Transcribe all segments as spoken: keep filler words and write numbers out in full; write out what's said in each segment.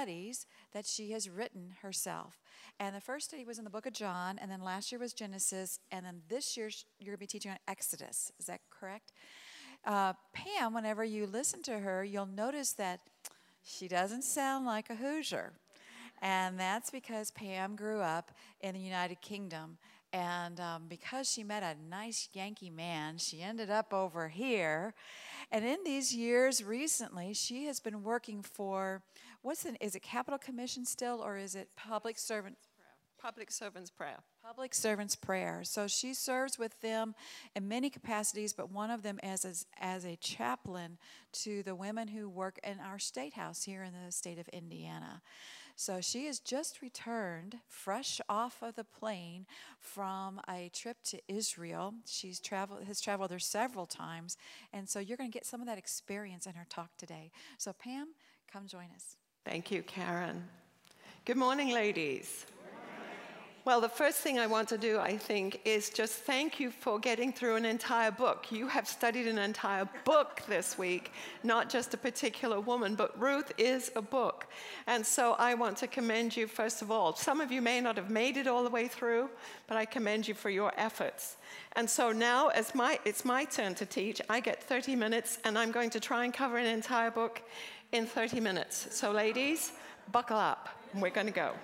studies that she has written herself. And the first study was in the book of John, and then last year was Genesis, and then this year you're going to be teaching on Exodus. Is that correct? Uh, Pam, whenever you listen to her, you'll notice that she doesn't sound like a Hoosier. And that's because Pam grew up in the United Kingdom. And um, because she met a nice Yankee man, she ended up over here. And in these years recently, she has been working for, what's the, is it Capital Commission still, or is it Public Servants Prayer? Public Servants Prayer. Public Servants Prayer. So she serves with them in many capacities, but one of them as, as, as a chaplain to the women who work in our state house here in the state of Indiana. So she has just returned, fresh off of the plane, from a trip to Israel. She's traveled, has traveled there several times, and so you're going to get some of that experience in her talk today. So Pam, come join us. Thank you, Karen. Good morning, ladies. Well, the first thing I want to do, I think, is just thank you for getting through an entire book. You have studied an entire book this week, not just a particular woman, but Ruth is a book. And so I want to commend you, first of all. Some of you may not have made it all the way through, but I commend you for your efforts. And so now, as my, it's my turn to teach, I get thirty minutes, and I'm going to try and cover an entire book in thirty minutes. So ladies, buckle up, and we're going to go.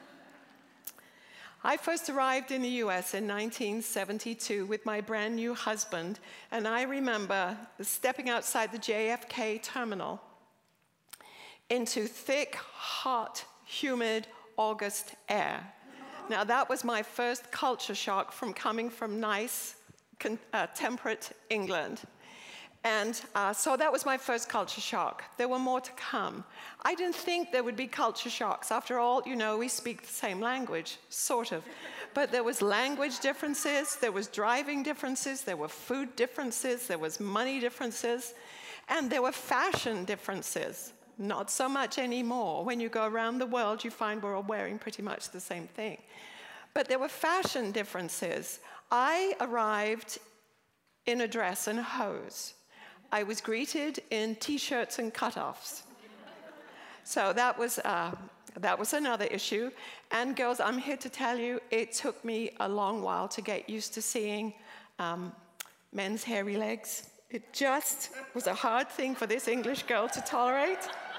I first arrived in the U S in nineteen seventy-two with my brand new husband, and I remember stepping outside the J F K terminal into thick, hot, humid August air. Now that was my first culture shock from coming from nice, uh, temperate England. And uh, so that was my first culture shock. There were more to come. I didn't think there would be culture shocks. After all, you know, we speak the same language, sort of. But there was language differences, there was driving differences, there were food differences, there was money differences, and there were fashion differences. Not so much anymore. When you go around the world, you find we're all wearing pretty much the same thing. But there were fashion differences. I arrived in a dress and hose. I was greeted in T-shirts and cutoffs. So that was, uh, that was another issue. And girls, I'm here to tell you, it took me a long while to get used to seeing um, men's hairy legs. It just was a hard thing for this English girl to tolerate.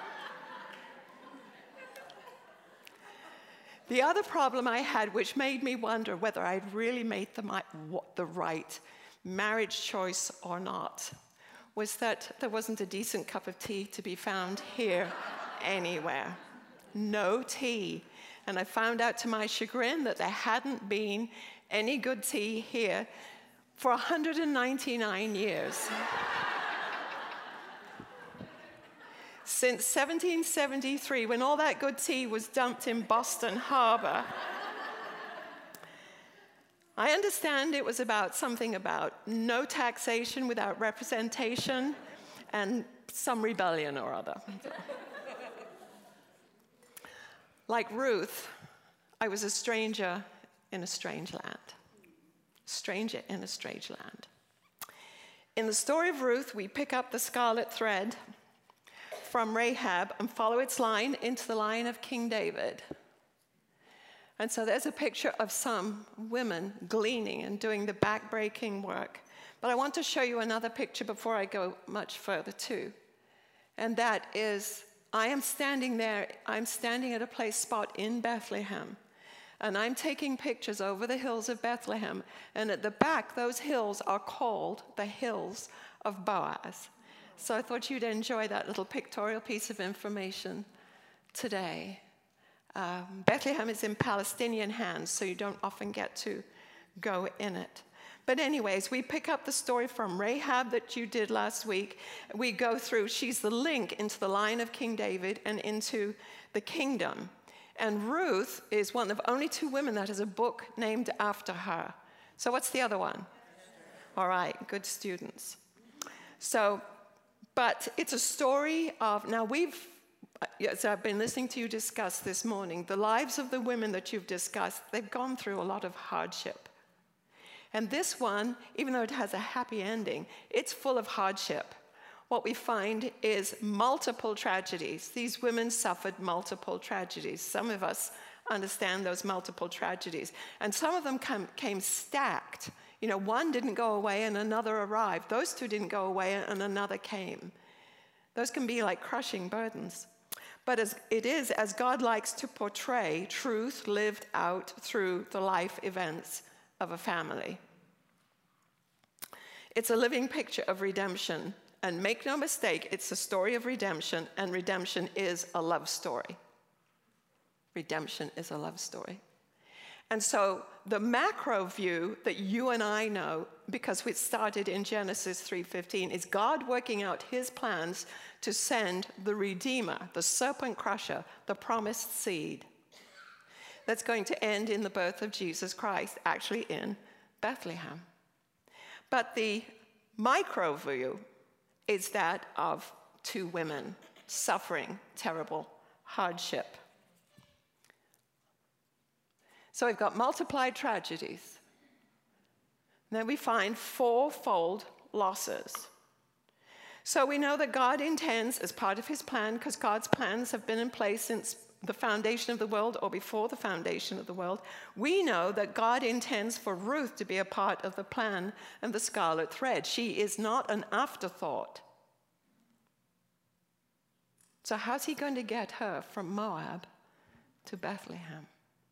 The other problem I had, which made me wonder whether I'd really made the, the right marriage choice or not, was that there wasn't a decent cup of tea to be found here anywhere. No tea. And I found out to my chagrin that there hadn't been any good tea here for one hundred ninety-nine years. Since seventeen seventy-three, when all that good tea was dumped in Boston Harbor. I understand it was about something about no taxation without representation and some rebellion or other. Like Ruth, I was a stranger in a strange land. Stranger in a strange land. In the story of Ruth, we pick up the scarlet thread from Rahab and follow its line into the line of King David. And so there's a picture of some women gleaning and doing the back-breaking work. But I want to show you another picture before I go much further too. And that is, I am standing there, I'm standing at a place spot in Bethlehem. And I'm taking pictures over the hills of Bethlehem. And at the back, those hills are called the Hills of Boaz. So I thought you'd enjoy that little pictorial piece of information today. Um, Bethlehem is in Palestinian hands, so you don't often get to go in it. But anyways, we pick up the story from Rahab that you did last week. We go through, she's the link into the line of King David and into the kingdom. And Ruth is one of only two women that has a book named after her. So what's the other one? All right, good students. So, but it's a story of, now we've, Yes, I've been listening to you discuss this morning, the lives of the women that you've discussed, they've gone through a lot of hardship. And this one, even though it has a happy ending, it's full of hardship. what we find is multiple tragedies. These women suffered multiple tragedies. Some of us understand those multiple tragedies. And some of them come, came stacked. You know, one didn't go away and another arrived. Those two didn't go away and another came. Those can be like crushing burdens. But as it is, as God likes to portray truth lived out through the life events of a family. It's a living picture of redemption. And make no mistake, it's a story of redemption, and redemption is a love story. Redemption is a love story. And so the macro view that you and I know, because we started in Genesis three fifteen, is God working out his plans to send the Redeemer, the serpent crusher, the promised seed. That's going to end in the birth of Jesus Christ, actually in Bethlehem. But the micro view is that of two women suffering terrible hardship. So we've got multiplied tragedies. And then we find fourfold losses. So we know that God intends, as part of his plan, because God's plans have been in place since the foundation of the world or before the foundation of the world, we know that God intends for Ruth to be a part of the plan and the scarlet thread. She is not an afterthought. So how's he going to get her from Moab to Bethlehem?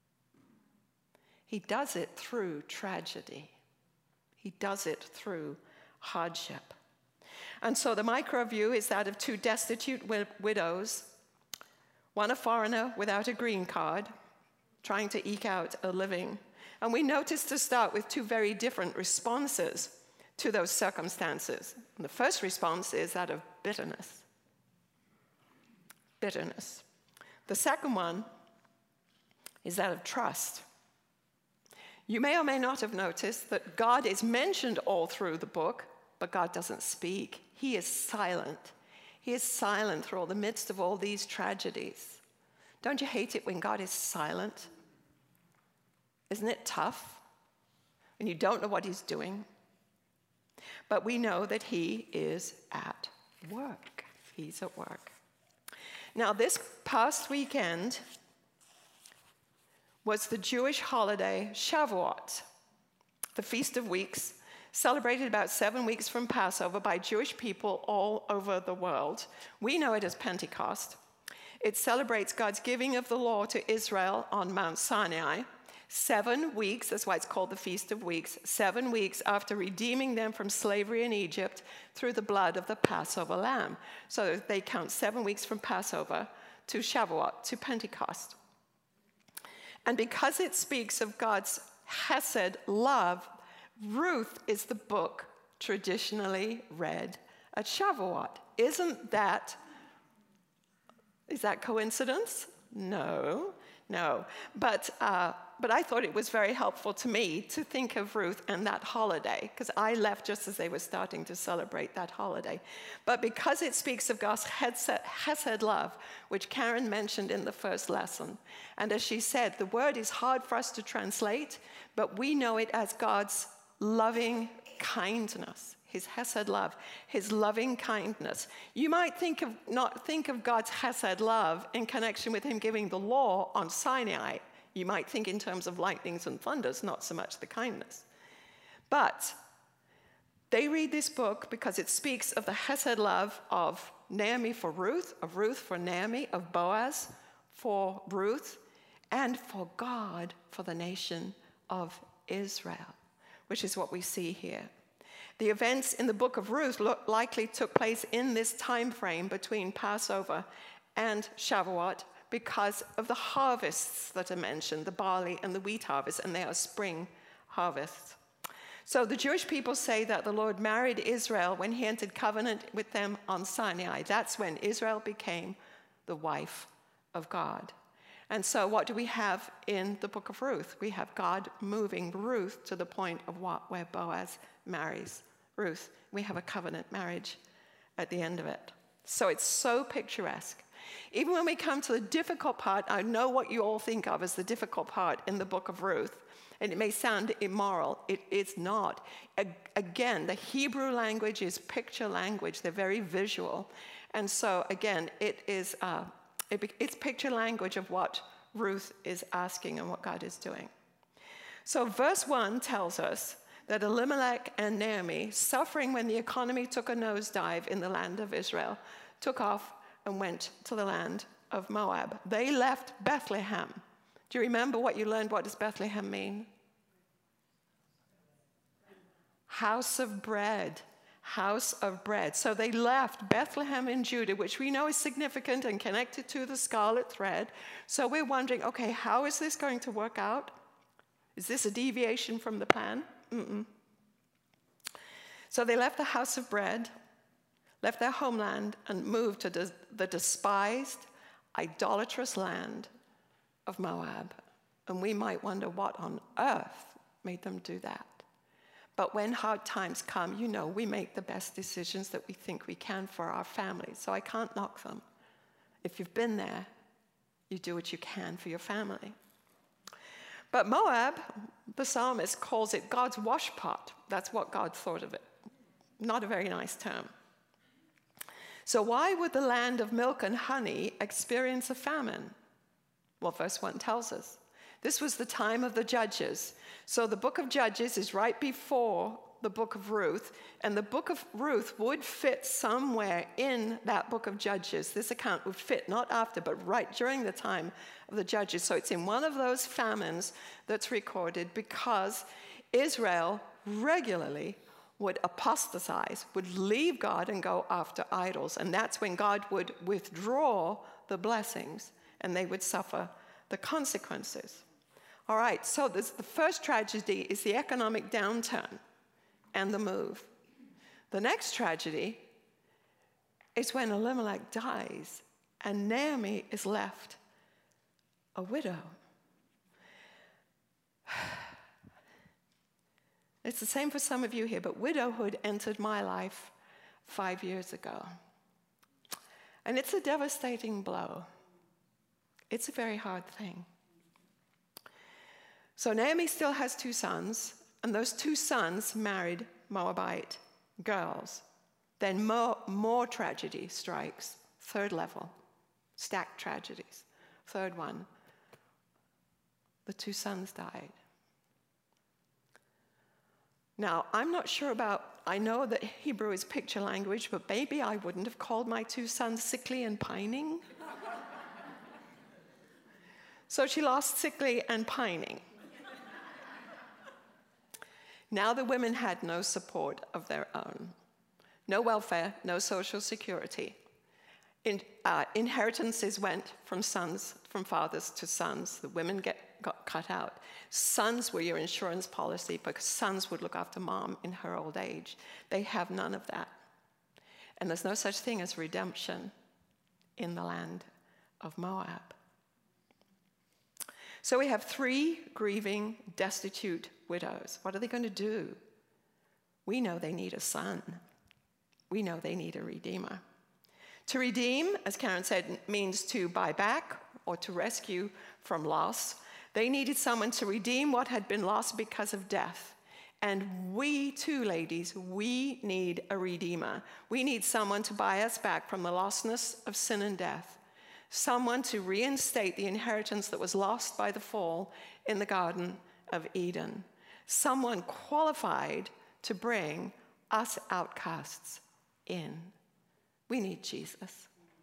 He does it through tragedy. He does it through hardship. And so the micro view is that of two destitute wi- widows, one a foreigner without a green card, trying to eke out a living. And we notice to start with two very different responses to those circumstances. And the first response is that of bitterness. Bitterness. The second one is that of trust. You may or may not have noticed that God is mentioned all through the book, but God doesn't speak. He is silent. He is silent through all the midst of all these tragedies. Don't you hate it when God is silent? Isn't it tough when you don't know what he's doing? But we know that he is at work. He's at work. Now, this past weekend was the Jewish holiday Shavuot, the Feast of Weeks, celebrated about seven weeks from Passover by Jewish people all over the world. We know it as Pentecost. It celebrates God's giving of the law to Israel on Mount Sinai. Seven weeks, that's why it's called the Feast of Weeks, seven weeks after redeeming them from slavery in Egypt through the blood of the Passover lamb. So they count seven weeks from Passover to Shavuot, to Pentecost. And because it speaks of God's Hesed love, Ruth is the book traditionally read at Shavuot. Isn't that, is that coincidence? No, no. But, uh, but I thought it was very helpful to me to think of Ruth and that holiday, because I left just as they were starting to celebrate that holiday. But because it speaks of God's Hesed love, which Karen mentioned in the first lesson, and as she said, the word is hard for us to translate, but we know it as God's loving kindness, his Hesed love, his loving kindness. You might think of not think of God's Hesed love in connection with him giving the law on Sinai. You might think in terms of lightnings and thunders, not so much the kindness. But they read this book because it speaks of the Hesed love of Naomi for Ruth, of Ruth for Naomi, of Boaz for Ruth, and for God for the nation of Israel, which is what we see here. The events in the book of Ruth look, likely took place in this time frame between Passover and Shavuot because of the harvests that are mentioned, the barley and the wheat harvest, and they are spring harvests. So the Jewish people say that the Lord married Israel when he entered covenant with them on Sinai. That's when Israel became the wife of God. And so what do we have in the book of Ruth? We have God moving Ruth to the point of what, where Boaz marries Ruth. We have a covenant marriage at the end of it. So it's so picturesque. Even when we come to the difficult part, I know what you all think of as the difficult part in the book of Ruth, And it may sound immoral. It is not. Again, the Hebrew language is picture language. They're very visual. And so, again, it is uh, it, it's picture language of what Ruth is asking and what God is doing. So verse one tells us that Elimelech and Naomi, suffering when the economy took a nosedive in the land of Israel, took off and went to the land of Moab. They left Bethlehem. Do you remember what you learned? What does Bethlehem mean? House of bread. House of bread. So they left Bethlehem in Judah, which we know is significant and connected to the scarlet thread. So we're wondering, okay, how is this going to work out? Is this a deviation from the plan? Mm-mm. So they left the house of bread, left their homeland, and moved to the, the despised, idolatrous land of Moab. And we might wonder what on earth made them do that. But when hard times come, you know, we make the best decisions that we think we can for our families. So I can't knock them. If you've been there, you do what you can for your family. But Moab, the psalmist calls it God's washpot. That's what God thought of it. Not a very nice term. So why would the land of milk and honey experience a famine? Well, verse one tells us. This was the time of the judges. So the book of Judges is right before the book of Ruth, and the book of Ruth would fit somewhere in that book of Judges. This account would fit not after, but right during the time of the Judges. So it's in one of those famines that's recorded because Israel regularly would apostatize, would leave God and go after idols. And that's when God would withdraw the blessings and they would suffer the consequences. All right, so this, the first tragedy is the economic downturn and the move. The next tragedy is when Elimelech dies and Naomi is left a widow. It's the same for some of you here, but widowhood entered my life five years ago. And it's a devastating blow. It's a very hard thing. So Naomi still has two sons, and those two sons married Moabite girls. Then more, more tragedy strikes, third level, stacked tragedies. Third one, the two sons died. Now, I'm not sure about, I know that Hebrew is picture language, but maybe I wouldn't have called my two sons sickly and pining. So she lost sickly and pining. Now the women had no support of their own. No welfare, no social security. In, uh, inheritances went from sons, from fathers to sons. The women get, got cut out. Sons were your insurance policy because sons would look after mom in her old age. They have none of that. And there's no such thing as redemption in the land of Moab. So we have three grieving, destitute widows. What are they going to do? We know they need a son. We know they need a redeemer. To redeem, as Karen said, means to buy back or to rescue from loss. They needed someone to redeem what had been lost because of death. And we too, ladies, we need a redeemer. We need someone to buy us back from the lostness of sin and death. Someone to reinstate the inheritance that was lost by the fall in the Garden of Eden. Someone qualified to bring us outcasts in. We need Jesus.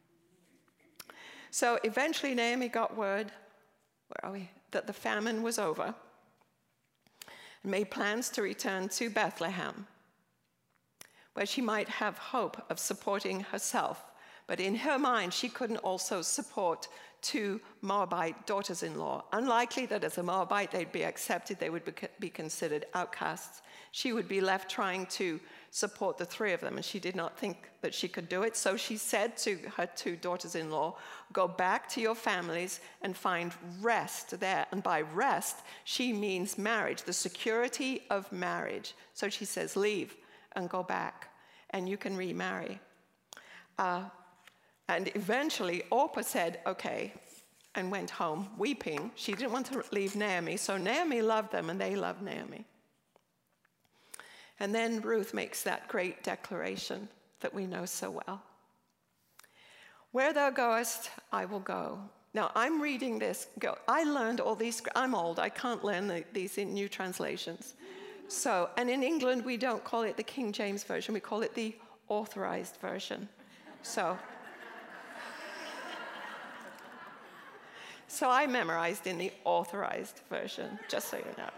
So eventually Naomi got word, where are we, that the famine was over and made plans to return to Bethlehem, where she might have hope of supporting herself. But in her mind, she couldn't also support two Moabite daughters-in-law. Unlikely that as a Moabite they'd be accepted, they would be considered outcasts. She would be left trying to support the three of them, and she did not think that she could do it. So she said to her two daughters-in-law, go back to your families and find rest there. And by rest, she means marriage, the security of marriage. So she says, leave and go back, and you can remarry. Uh, And eventually, Orpah said, okay, and went home weeping. She didn't want to leave Naomi, so Naomi loved them and they loved Naomi. And then Ruth makes that great declaration that we know so well. Where thou goest, I will go. Now, I'm reading this. Go. I learned all these. I'm old. I can't learn the, these in new translations. So, and in England, we don't call it the King James Version. We call it the Authorized Version. So, so I memorized in the Authorized Version, just so you know.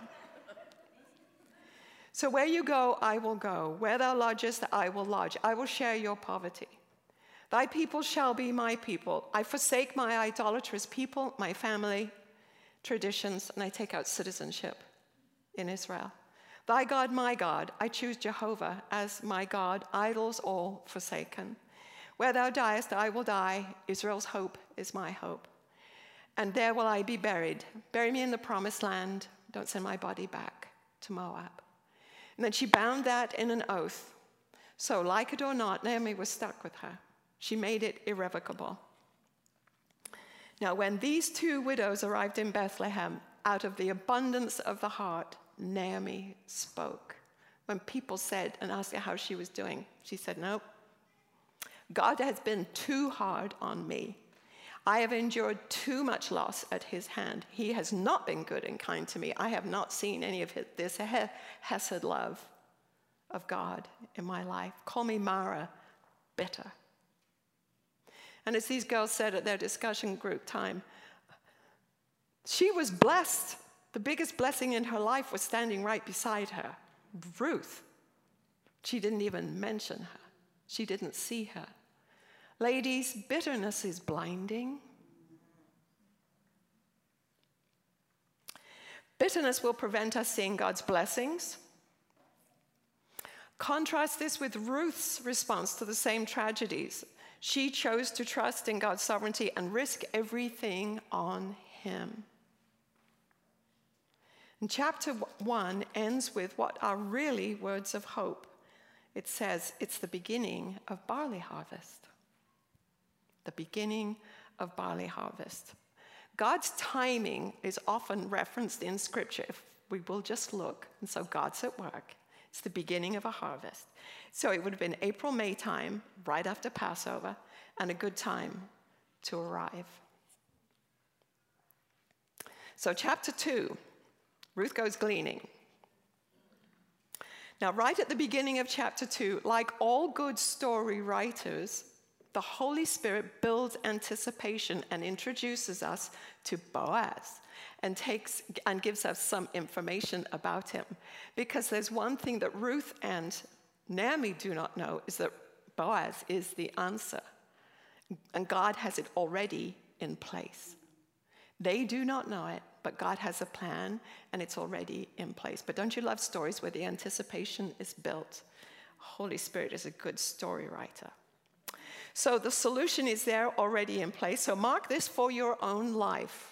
So where you go, I will go. Where thou lodgest, I will lodge. I will share your poverty. Thy people shall be my people. I forsake my idolatrous people, my family, traditions, and I take out citizenship in Israel. Thy God, my God, I choose Jehovah as my God, idols all forsaken. Where thou diest, I will die. Israel's hope is my hope. And there will I be buried. Bury me in the promised land. Don't send my body back to Moab. And then she bound that in an oath. So, like it or not, Naomi was stuck with her. She made it irrevocable. Now, when these two widows arrived in Bethlehem, out of the abundance of the heart, Naomi spoke. When people said and asked her how she was doing, she said, "Nope. God has been too hard on me. I have endured too much loss at his hand. He has not been good and kind to me. I have not seen any of this hesed love of God in my life. Call me Mara, bitter." And as these girls said at their discussion group time, she was blessed. The biggest blessing in her life was standing right beside her, Ruth. She didn't even mention her. She didn't see her. Ladies, bitterness is blinding. Bitterness will prevent us seeing God's blessings. Contrast this with Ruth's response to the same tragedies. She chose to trust in God's sovereignty and risk everything on him. And chapter one ends with what are really words of hope. It says it's the beginning of barley harvest. The beginning of barley harvest. God's timing is often referenced in Scripture if we will just look. And so God's at work. It's the beginning of a harvest. So it would have been April, May time, right after Passover, and a good time to arrive. So chapter two, Ruth goes gleaning. Now, right at the beginning of chapter two, like all good story writers, the Holy Spirit builds anticipation and introduces us to Boaz and takes and gives us some information about him. Because there's one thing that Ruth and Naomi do not know, is that Boaz is the answer. And God has it already in place. They do not know it, but God has a plan and it's already in place. But don't you love stories where the anticipation is built? Holy Spirit is a good story writer. So the solution is there already in place. So mark this for your own life.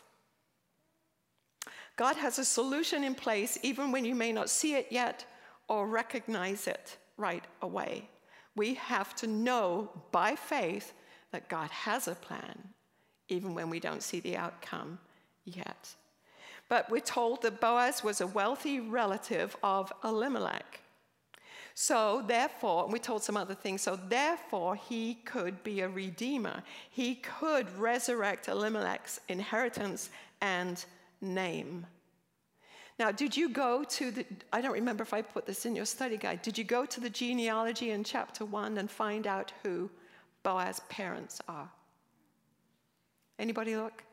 God has a solution in place even when you may not see it yet or recognize it right away. We have to know by faith that God has a plan even when we don't see the outcome yet. But we're told that Boaz was a wealthy relative of Elimelech. So therefore, and we told some other things, so therefore he could be a redeemer. He could resurrect Elimelech's inheritance and name. Now, did you go to the, I don't remember if I put this in your study guide, did you go to the genealogy in chapter one and find out who Boaz's parents are? Anybody look?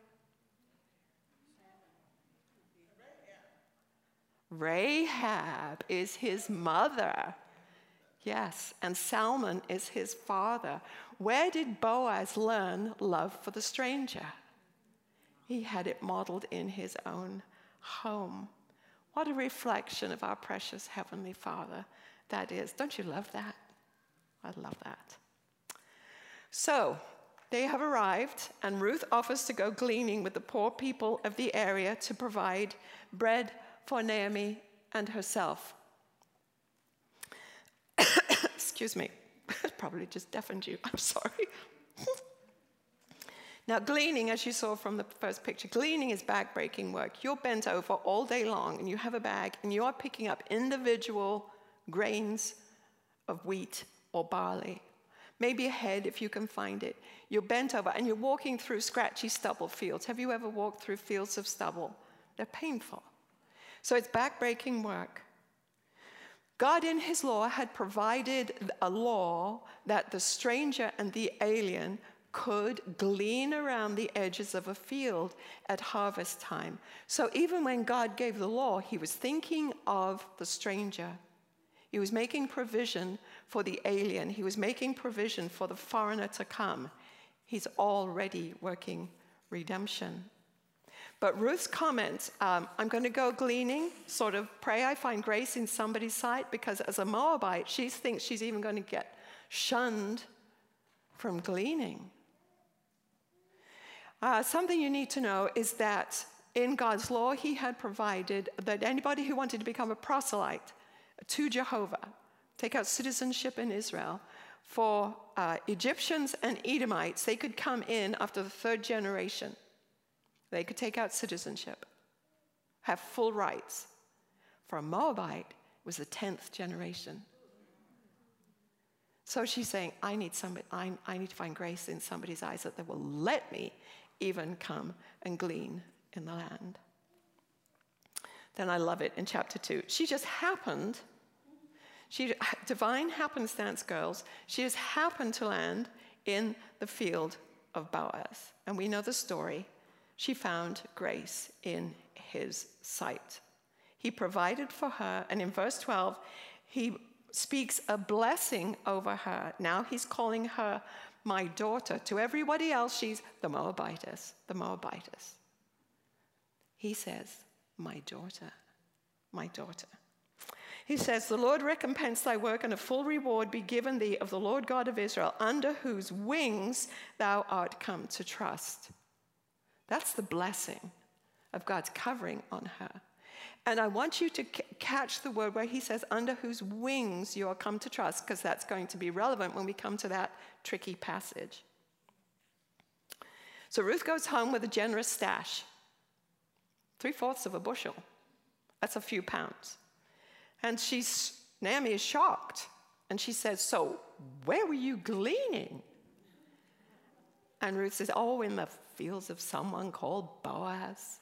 Rahab is his mother. Yes, and Salmon is his father. Where did Boaz learn love for the stranger? He had it modeled in his own home. What a reflection of our precious Heavenly Father that is. Don't you love that? I love that. So, they have arrived, and Ruth offers to go gleaning with the poor people of the area to provide bread for Naomi and herself. Excuse me, probably just deafened you. I'm sorry. Now, gleaning, as you saw from the first picture, gleaning is back-breaking work. You're bent over all day long, and you have a bag, and you are picking up individual grains of wheat or barley. Maybe a head if you can find it. You're bent over, and you're walking through scratchy stubble fields. Have you ever walked through fields of stubble? They're painful. So it's back-breaking work. God in his law had provided a law that the stranger and the alien could glean around the edges of a field at harvest time. So even when God gave the law, he was thinking of the stranger. He was making provision for the alien. He was making provision for the foreigner to come. He's already working redemption. But Ruth's comment, um, I'm going to go gleaning, sort of pray I find grace in somebody's sight, because as a Moabite, she thinks she's even going to get shunned from gleaning. Uh, something you need to know is that in God's law, he had provided that anybody who wanted to become a proselyte to Jehovah, take out citizenship in Israel, for uh, Egyptians and Edomites, they could come in after the third generation. They could take out citizenship, have full rights. For a Moabite, it was the tenth generation. So she's saying, I need somebody, I, I need to find grace in somebody's eyes that they will let me even come and glean in the land. Then I love it in chapter two. She just happened, she divine happenstance, girls, she just happened to land in the field of Boaz. And we know the story. She found grace in his sight. He provided for her, and in verse twelve, he speaks a blessing over her. Now he's calling her my daughter. To everybody else, she's the Moabitess, the Moabitess. He says, my daughter, my daughter. He says, the Lord recompense thy work, and a full reward be given thee of the Lord God of Israel, under whose wings thou art come to trust. That's the blessing of God's covering on her. And I want you to c- catch the word where he says, under whose wings you are come to trust, because that's going to be relevant when we come to that tricky passage. So Ruth goes home with a generous stash, three-fourths of a bushel. That's a few pounds. And she's, Naomi is shocked. And she says, so where were you gleaning? And Ruth says, oh, in the fields of someone called Boaz.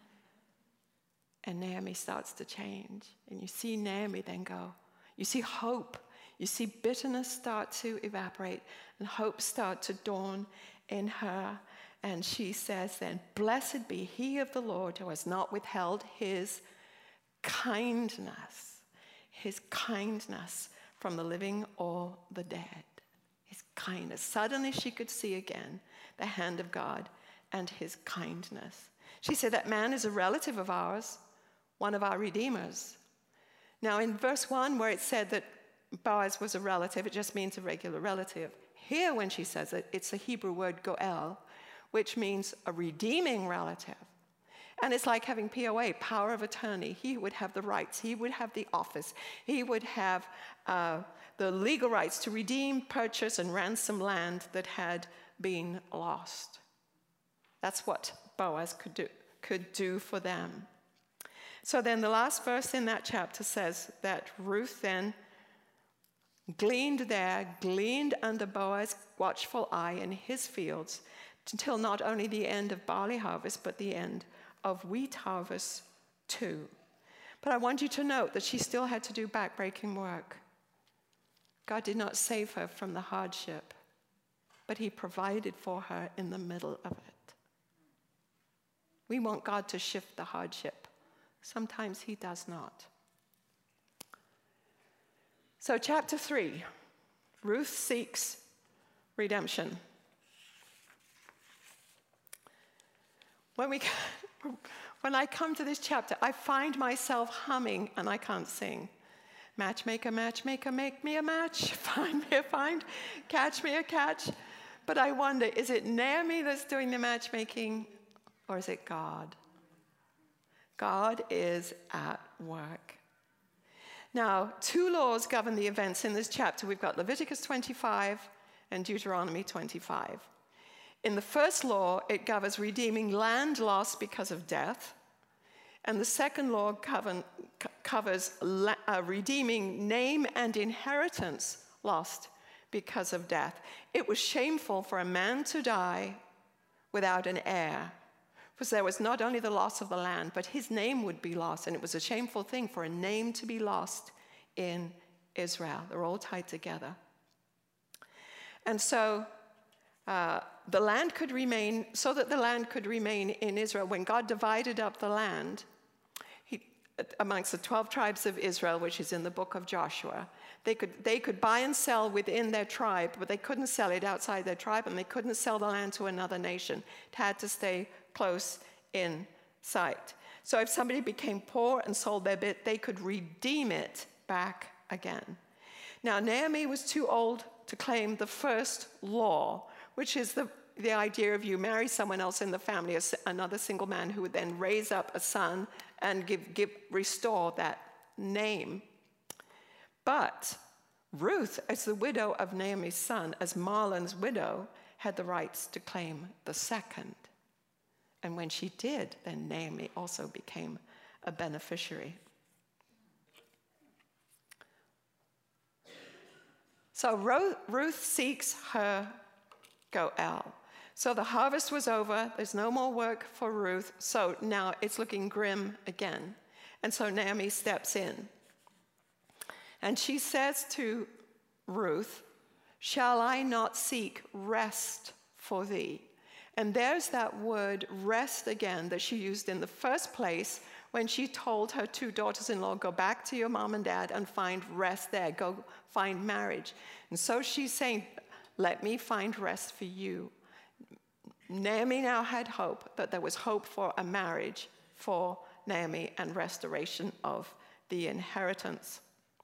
And Naomi starts to change. And you see Naomi then go. You see hope. You see bitterness start to evaporate and hope start to dawn in her. And she says then, blessed be he of the Lord who has not withheld his kindness, his kindness from the living or the dead. His kindness. Suddenly she could see again the hand of God and his kindness. She said, that man is a relative of ours, one of our redeemers. Now in verse one, where it said that Boaz was a relative, it just means a regular relative. Here when she says it, it's the Hebrew word goel, which means a redeeming relative. And it's like having P O A, power of attorney. He would have the rights. He would have the office. He would have uh, the legal rights to redeem, purchase, and ransom land that had been lost. That's what Boaz could do, could do for them. So then the last verse in that chapter says that Ruth then gleaned there, gleaned under Boaz's watchful eye in his fields until not only the end of barley harvest, but the end of wheat harvest too. But I want you to note that she still had to do backbreaking work. God did not save her from the hardship, but he provided for her in the middle of it. We want God to shift the hardship. Sometimes he does not. So chapter three, Ruth seeks redemption. When we, when I come to this chapter, I find myself humming and I can't sing. Matchmaker, matchmaker, make me a match. Find me a find, catch me a catch. But I wonder, is it Naomi that's doing the matchmaking or is it God? God is at work. Now, two laws govern the events in this chapter. We've got Leviticus twenty-five and Deuteronomy twenty-five. In the first law, it covers redeeming land lost because of death. And the second law cover, covers la, uh, redeeming name and inheritance lost because of death. It was shameful for a man to die without an heir, because there was not only the loss of the land, but his name would be lost. And it was a shameful thing for a name to be lost in Israel. They're all tied together. And so uh, the land could remain, so that the land could remain in Israel, when God divided up the land he, amongst the twelve tribes of Israel, which is in the book of Joshua, they could, they could buy and sell within their tribe, but they couldn't sell it outside their tribe, and they couldn't sell the land to another nation. It had to stay close in sight. So if somebody became poor and sold their bit, they could redeem it back again. Now, Naomi was too old to claim the first law, which is the, the idea of you marry someone else in the family, another single man who would then raise up a son and give, give, restore that name. But Ruth, as the widow of Naomi's son, as Mahlon's widow, had the rights to claim the second. And when she did, then Naomi also became a beneficiary. So Ruth seeks her Goel. So the harvest was over. There's no more work for Ruth. So now it's looking grim again. And so Naomi steps in. And she says to Ruth, "Shall I not seek rest for thee?" And there's that word rest again that she used in the first place when she told her two daughters-in-law, go back to your mom and dad and find rest there. Go find marriage. And so she's saying, let me find rest for you. Naomi now had hope that there was hope for a marriage for Naomi and restoration of the inheritance.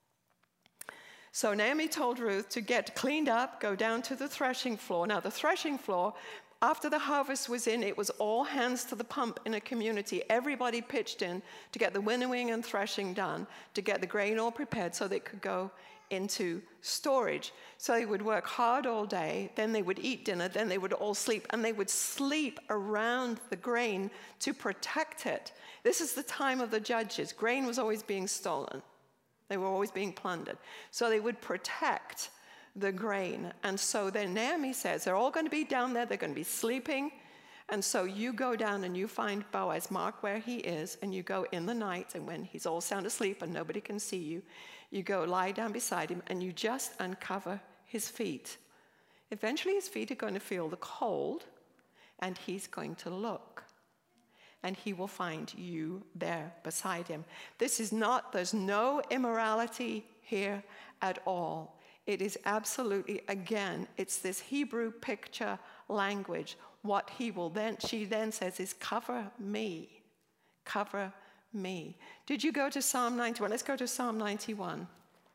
So Naomi told Ruth to get cleaned up, go down to the threshing floor. Now the threshing floor, after the harvest was in, it was all hands to the pump in a community. Everybody pitched in to get the winnowing and threshing done, to get the grain all prepared so they could go into storage. So they would work hard all day, then they would eat dinner, then they would all sleep, and they would sleep around the grain to protect it. This is the time of the judges. Grain was always being stolen. They were always being plundered. So they would protect the grain. And so then Naomi says, they're all going to be down there, they're going to be sleeping. And so you go down and you find Boaz, mark where he is, and you go in the night, and when he's all sound asleep and nobody can see you, you go lie down beside him and you just uncover his feet. Eventually his feet are going to feel the cold, and he's going to look. And he will find you there beside him. This is not, there's no immorality here at all. It is absolutely, again, it's this Hebrew picture language. What he will then, she then says is, cover me, cover me. Did you go to Psalm ninety-one? Let's go to Psalm ninety-one.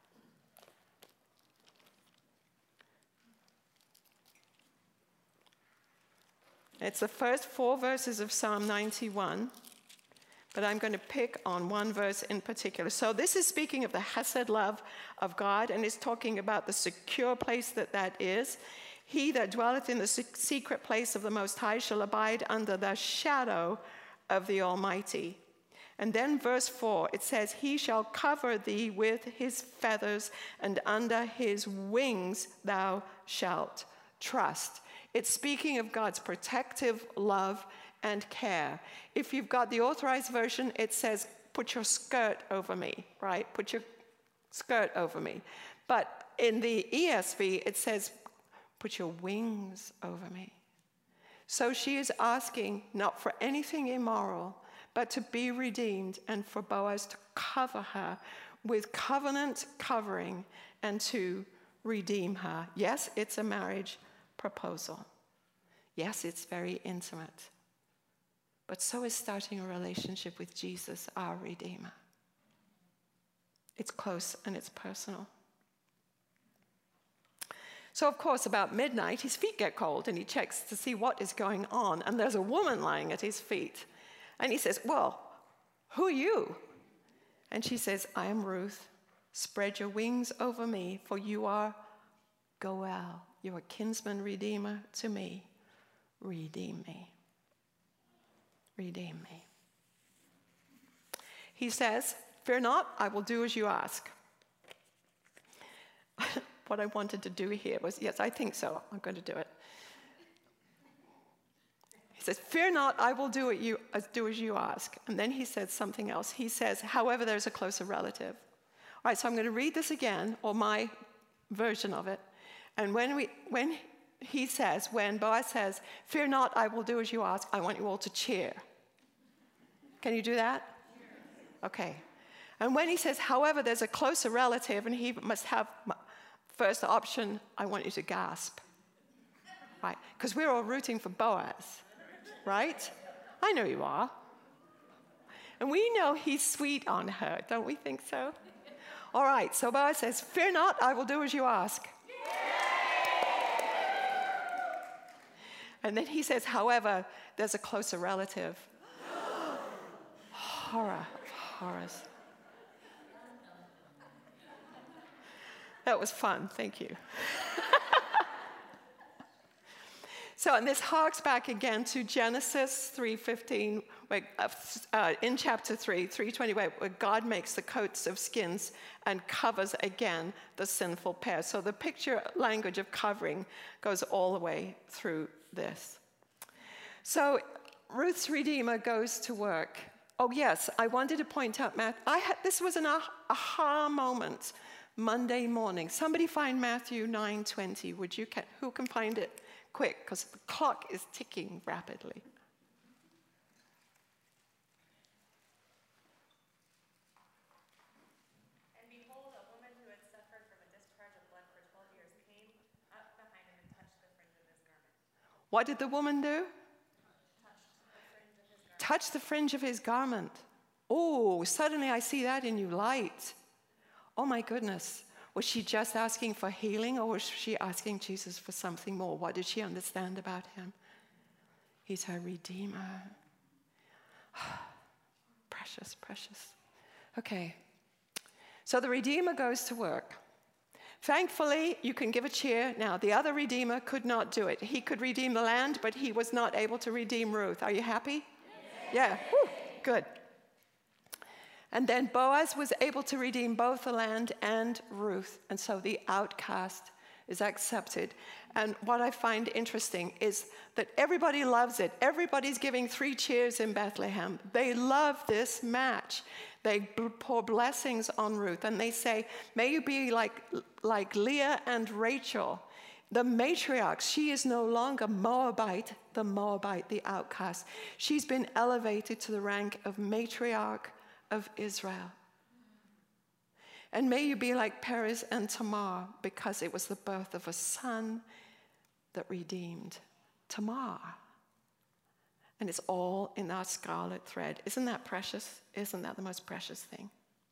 It's the first four verses of Psalm ninety-one, but I'm going to pick on one verse in particular. So this is speaking of the Hesed love of God, and it's talking about the secure place that that is. He that dwelleth in the secret place of the Most High shall abide under the shadow of the Almighty. And then verse four, it says, he shall cover thee with his feathers, and under his wings thou shalt trust. It's speaking of God's protective love and care. If you've got the Authorized Version, it says, put your skirt over me, right? Put your skirt over me. But in the E S V, it says, put your wings over me. So she is asking not for anything immoral, but to be redeemed, and for Boaz to cover her with covenant covering and to redeem her. Yes, it's a marriage proposal. Yes, it's very intimate. But so is starting a relationship with Jesus, our Redeemer. It's close and it's personal. So, of course, about midnight, his feet get cold, and he checks to see what is going on. And there's a woman lying at his feet. And he says, well, who are you? And she says, I am Ruth. Spread your wings over me, for you are Goel. You are kinsman redeemer to me. redeem me. Redeem me. He says, fear not, I will do as you ask. What I wanted to do here was, yes, I think so. I'm going to do it. He says, fear not, I will do, it you, do as you ask. And then he says something else. He says, however, there's a closer relative. All right, so I'm going to read this again, or my version of it. And when, we, when he says, when Boaz says, fear not, I will do as you ask, I want you all to cheer. Can you do that? Okay. And when he says, however, there's a closer relative, and he must have first option, I want you to gasp. Right? Because we're all rooting for Boaz. Right? I know you are. And we know he's sweet on her. Don't we think so? All right. So Boaz says, fear not, I will do as you ask. And then he says, however, there's a closer relative. Horror of horrors. That was fun. Thank you. So, and this harks back again to Genesis three fifteen, where, uh, in chapter three, three twenty, where, where God makes the coats of skins and covers again the sinful pair. So the picture language of covering goes all the way through this. So Ruth's Redeemer goes to work. Oh yes, I wanted to point out, Matt, I had, this was an aha moment Monday morning. Somebody find Matthew nine twenty, would you? Who can find it? Quick, because the clock is ticking rapidly. And behold, a woman who had suffered from a discharge of blood for twelve years came up behind him and touched the fringe of his garment. What did the woman do? Touch the fringe of his garment. Oh, suddenly I see that in new light. Oh my goodness. Was she just asking for healing, or was she asking Jesus for something more? What did she understand about him? He's her Redeemer. Precious, precious. Okay. So the Redeemer goes to work. Thankfully, you can give a cheer. Now, the other Redeemer could not do it. He could redeem the land, but he was not able to redeem Ruth. Are you happy? Yeah. Woo. Good. And then Boaz was able to redeem both the land and Ruth. And so the outcast is accepted. And what I find interesting is that everybody loves it. Everybody's giving three cheers in Bethlehem. They love this match. They pour blessings on Ruth. And they say, may you be like, like Leah and Rachel, the matriarchs. She is no longer Moabite, the Moabite, the outcast. She's been elevated to the rank of matriarch of Israel. And may you be like Perez and Tamar, because it was the birth of a son that redeemed Tamar. And it's all in our scarlet thread. Isn't that precious? Isn't that the most precious thing?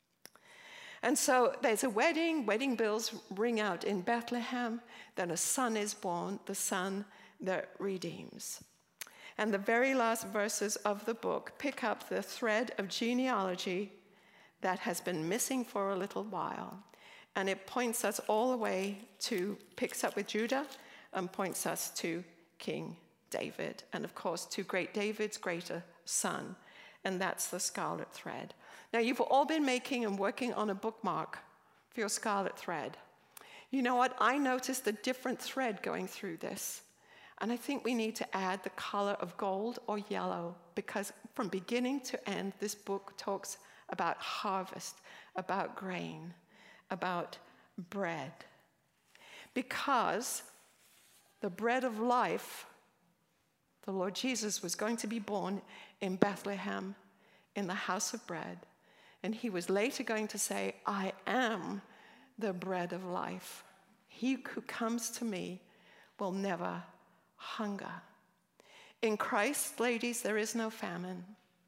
And so there's a wedding, wedding bells ring out in Bethlehem, then a son is born, the son that redeems. And the very last verses of the book pick up the thread of genealogy that has been missing for a little while. And it points us all the way to, picks up with Judah and points us to King David. And of course, to great David's greater son. And that's the scarlet thread. Now, you've all been making and working on a bookmark for your scarlet thread. You know what? I noticed a different thread going through this. And I think we need to add the color of gold or yellow, because from beginning to end, this book talks about harvest, about grain, about bread. Because the bread of life, the Lord Jesus, was going to be born in Bethlehem in the house of bread. And he was later going to say, I am the bread of life. He who comes to me will never hunger. In Christ, ladies, there is no famine.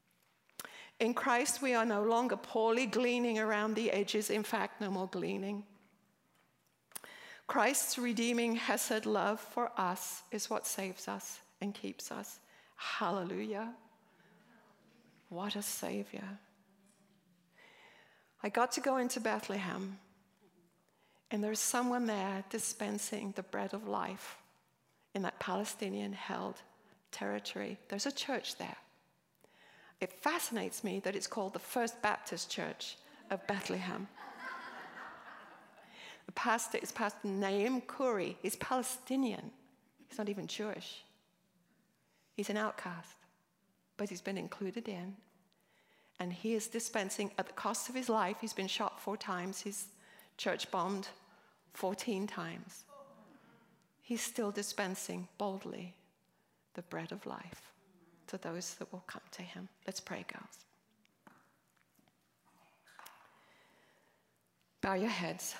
In Christ, we are no longer poorly gleaning around the edges. In fact, no more gleaning. Christ's redeeming hesed love for us is what saves us and keeps us. Hallelujah. What a Savior. I got to go into Bethlehem, and there's someone there dispensing the bread of life in that Palestinian-held territory. There's a church there. It fascinates me that it's called the First Baptist Church of Bethlehem. The pastor is Pastor Naim Khoury. He's Palestinian. He's not even Jewish. He's an outcast, but he's been included in. And he is dispensing, at the cost of his life, he's been shot four times. His church bombed fourteen times. He's still dispensing boldly the bread of life to those that will come to him. Let's pray, girls. Bow your heads.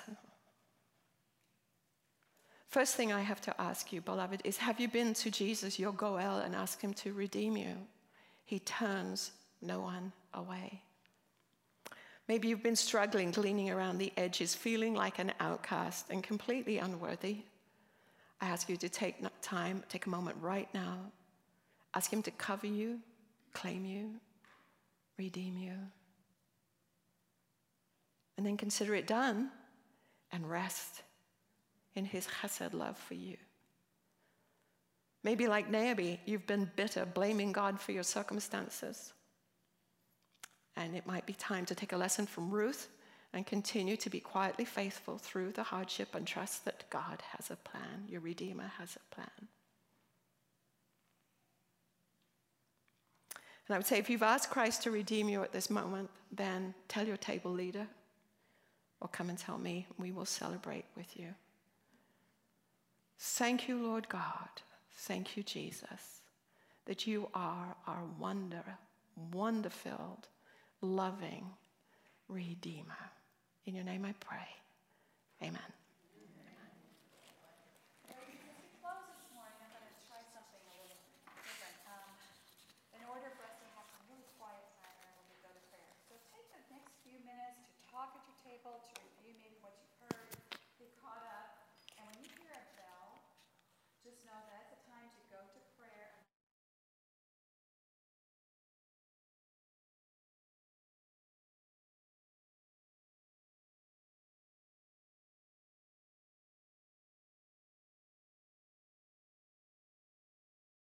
First thing I have to ask you, beloved, is have you been to Jesus, your Goel, and asked him to redeem you? He turns no one away. Maybe you've been struggling, leaning around the edges, feeling like an outcast and completely unworthy. I ask you to take time, take a moment right now. Ask him to cover you, claim you, redeem you. And then consider it done and rest in his chesed love for you. Maybe like Naomi, you've been bitter, blaming God for your circumstances. And it might be time to take a lesson from Ruth and continue to be quietly faithful through the hardship and trust that God has a plan. Your Redeemer has a plan. And I would say if you've asked Christ to redeem you at this moment, then tell your table leader or come and tell me. We will celebrate with you. Thank you, Lord God. Thank you, Jesus, that you are our wonder, wonder-filled, loving Redeemer. In your name I pray. Amen. Ladies, as we close this morning, I'm going to try something a little different. Um, in order for us to have some really quiet time, and we'll go to prayer. So take the next few minutes to talk at your table, to